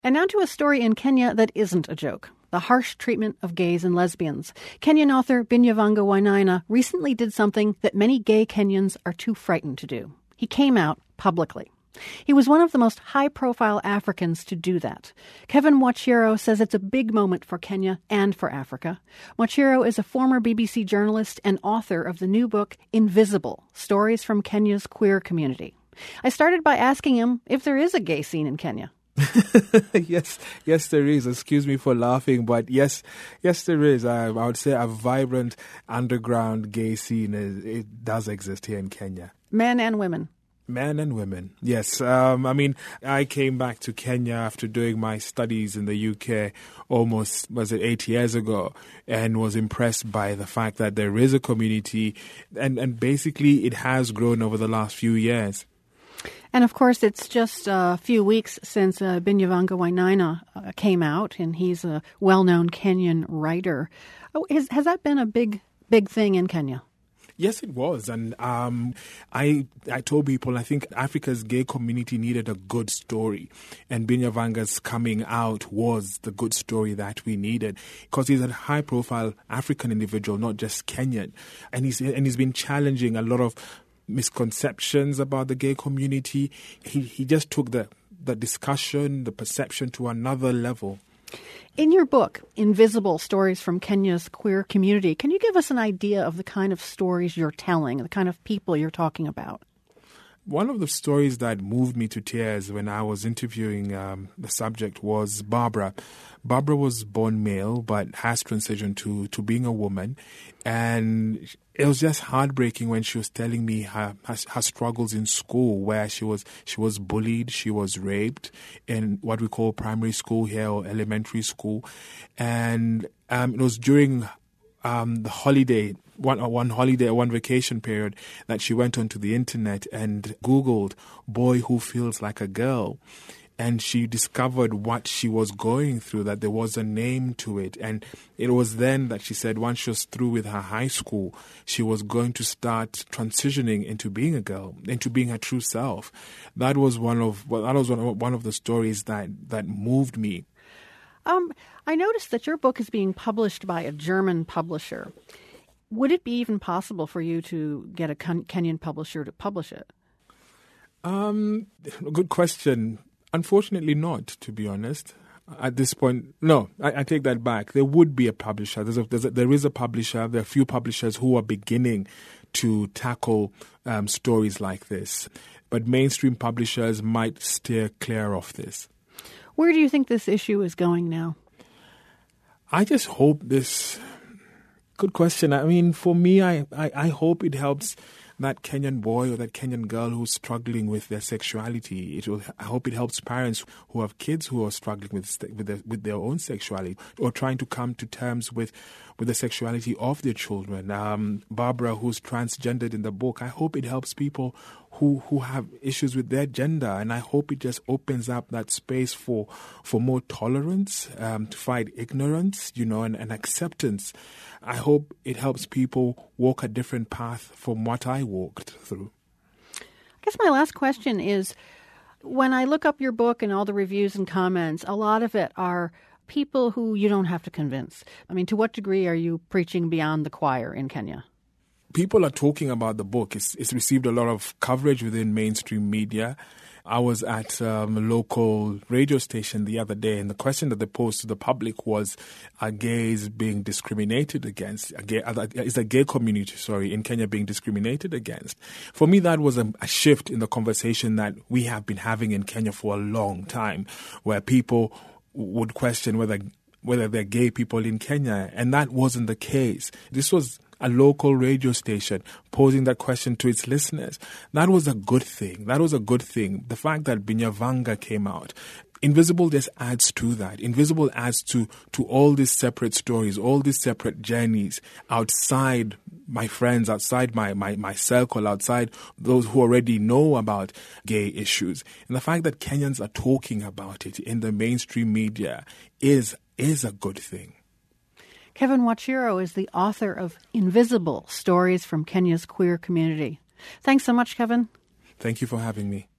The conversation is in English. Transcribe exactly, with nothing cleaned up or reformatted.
And now to a story in Kenya that isn't a joke. The harsh treatment of gays and lesbians. Kenyan author Binyavanga Wainaina recently did something that many gay Kenyans are too frightened to do. He came out publicly. He was one of the most high-profile Africans to do that. Kevin Mwachiro says it's a big moment for Kenya and for Africa. Mwachiro is a former B B C journalist and author of the new book Invisible, Stories from Kenya's Queer Community. I started by asking him if there is a gay scene in Kenya. yes, yes, there is. Excuse me for laughing, but yes, yes, there is. I, I would say a vibrant underground gay scene. Is, it does exist here in Kenya. Men and women. Men and women, yes. Um, I mean, I came back to Kenya after doing my studies in the U K almost, was it eight years ago, and was impressed by the fact that there is a community, and, and basically it has grown over the last few years. And, of course, it's just a few weeks since uh, Binyavanga Wainaina uh, came out, and he's a well-known Kenyan writer. Oh, has, has that been a big, big thing in Kenya? Yes, it was. And um, I I told people I think Africa's gay community needed a good story. And Binyavanga's coming out was the good story that we needed. Because he's a high-profile African individual, not just Kenyan. And he's, and he's been challenging a lot of misconceptions about the gay community. He he just took the, the discussion, the perception to another level. In your book, Invisible, Stories from Kenya's Queer Community, can you give us an idea of the kind of stories you're telling, the kind of people you're talking about? One of the stories that moved me to tears when I was interviewing um, the subject was Barbara. Barbara was born male but has transitioned to, to being a woman. And it was just heartbreaking when she was telling me her, her, her struggles in school, where she was she was bullied, she was raped in what we call primary school here or elementary school. And um, it was during um, the holiday One one holiday, one vacation period, that she went onto the internet and Googled boy who feels like a girl. And she discovered what she was going through, that there was a name to it. And it was then that she said once she was through with her high school, she was going to start transitioning into being a girl, into being her true self. That was one of well, that was one of, one of the stories that, that moved me. Um, I noticed that your book is being published by a German publisher. Would it be even possible for you to get a Kenyan publisher to publish it? Um, good question. Unfortunately not, to be honest. At this point, no, I, I take that back. There would be a publisher. There's a, there's a, there is a publisher. There are a few publishers who are beginning to tackle um, stories like this. But mainstream publishers might steer clear of this. Where do you think this issue is going now? I just hope this... Good question. I mean, for me, I, I, I hope it helps that Kenyan boy or that Kenyan girl who's struggling with their sexuality. It will. I hope it helps parents who have kids who are struggling with with their, with their own sexuality or trying to come to terms with, with the sexuality of their children. Um, Barbara, who's transgendered in the book, I hope it helps people who who have issues with their gender, and I hope it just opens up that space for for more tolerance, um, to fight ignorance, you know, and, and acceptance. I hope it helps people walk a different path from what I walked through. I guess my last question is, when I look up your book and all the reviews and comments, a lot of it are people who you don't have to convince. I mean, to what degree are you preaching beyond the choir in Kenya? People are talking about the book. It's, it's received a lot of coverage within mainstream media. I was at um, a local radio station the other day, and the question that they posed to the public was, are gays being discriminated against? Are gay, are, is the gay community, sorry, in Kenya being discriminated against? For me, that was a, a shift in the conversation that we have been having in Kenya for a long time, where people would question whether whether they're gay people in Kenya, and that wasn't the case. This was a local radio station posing that question to its listeners. That was a good thing. That was a good thing. The fact that Binyavanga came out, Invisible just adds to that. Invisible adds to, to all these separate stories, all these separate journeys outside my friends, outside my, my, my circle, outside those who already know about gay issues. And the fact that Kenyans are talking about it in the mainstream media is, is a good thing. Kevin Mwachiro is the author of Invisible, Stories from Kenya's Queer Community. Thanks so much, Kevin. Thank you for having me.